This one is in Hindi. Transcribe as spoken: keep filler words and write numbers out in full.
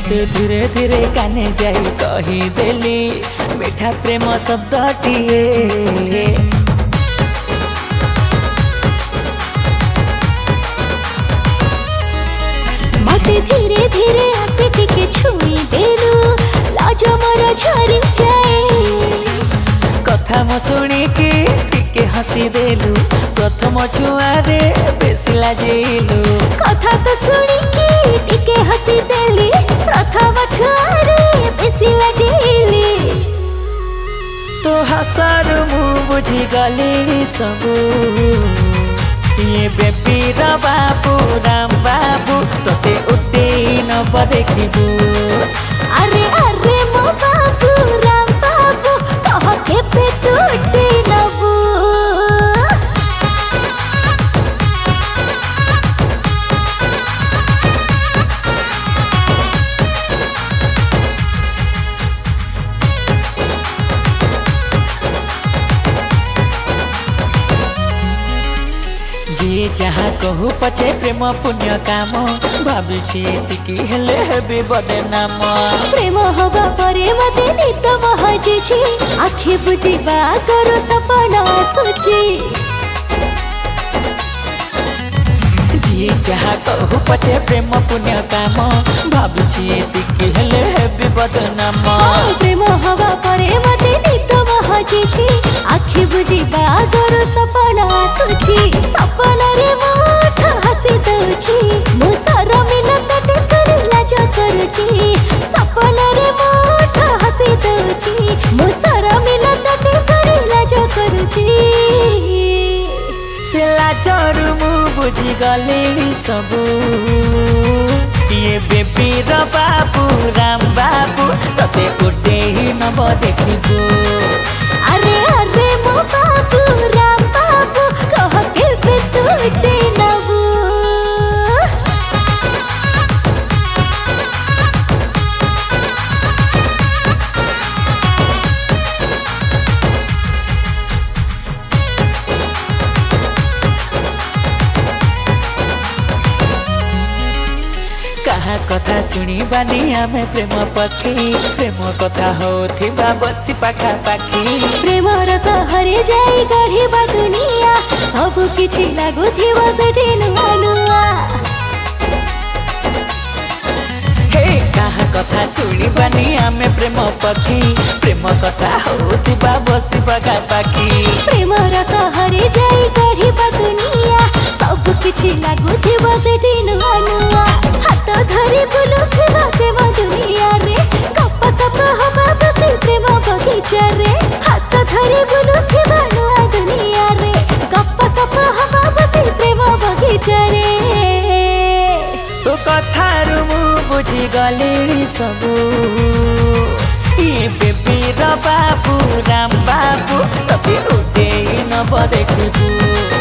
तते धीरे धीरे काने जाई कहीदेली मीठा प्रेम शब्दटिए। मते धीरे धीरे आसे टिके छुई देलु लाज मोर झरी जाए। कथा मो शुणिकी टिके हसी देलु प्रथम छुआरे बेसी लाजिलु। कथा तो शुणिकी टिके हसी देली प्रथम छुआरे बेसी लाजिली। तो हसारु मु बुझी गली सबू ये बेबीर बाबू राम बाबू तोते उठे नब देखिबू। अरे अरे मो बाबू राम बाबू कह केबे तू उठे नबू। जी जहाँ कहू पछे प्रेम पुण्य काम भाभी एतिकी हेले हेबी बदनाम। प्रेम हवा परे मते नित महजिछि आखि बुझिबा करो सपना सोची। जी जहाँ कहू पछे प्रेम पुण्य काम भाभी एतिकी हेले हेबी बदनाम। प्रेम हवा परे मते नित महजिछि आखि बुझिबा करो सपना सोची। सपना रे मोठ हसी दउछि मो शरमिला तटे कर लाज करूछि। सपना रे मोठ हसी दउछि मो शरमिला तटे कर लाज करूछि। से लाजरु मु बुझी गली सबू ये बेबीर बाबू राम बाबू तते उठे नब देखिबू। अरे अरे मो बाबू राम बाबू कह केबे तू उठे नबू। कहा कथा शुणिबानी आमे प्रेम पक्षी प्रेम कथा होथिबा बसी पाखा पाखी। प्रेम रस हरे जाई गढ़िबा दुनिया सब किछि लागुथिबो सेठी नुआ नुआ। हे कहा कथा शुणिबानी आमे प्रेम पक्षी प्रेम कथा होथिबा बसी पाखा पाखी। प्रेम रस हरे जाई गढ़िबा दुनिया सब किछि लागुथिबो सेठी नुआ नुआ। हाथ धरि बुलुथिबा प्रेम दुनिया रे गप सप हवा बसी प्रेम बगीचा रे। हाथ धरि बुलुथिबा नुआ दुनिया रे गप सप हवा बसी प्रेम बगीचा रे। तो कथारु मु बुझी गली सबू ये बेबीर बाबू राम बाबू तते उठे नब देखिबू।